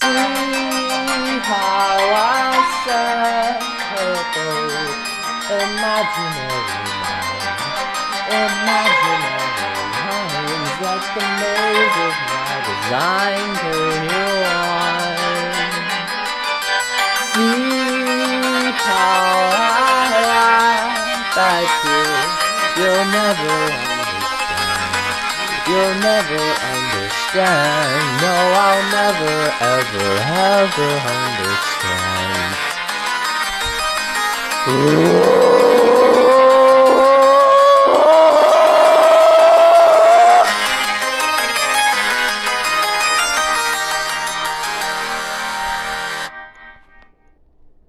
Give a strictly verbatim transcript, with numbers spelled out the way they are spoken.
See how I circle imaginary lines, imaginary lines like the maze of my design turn you on. See how I laugh at you, you'll never understand, you'll never understand, no, I'll never, ever, ever understand. Ooh.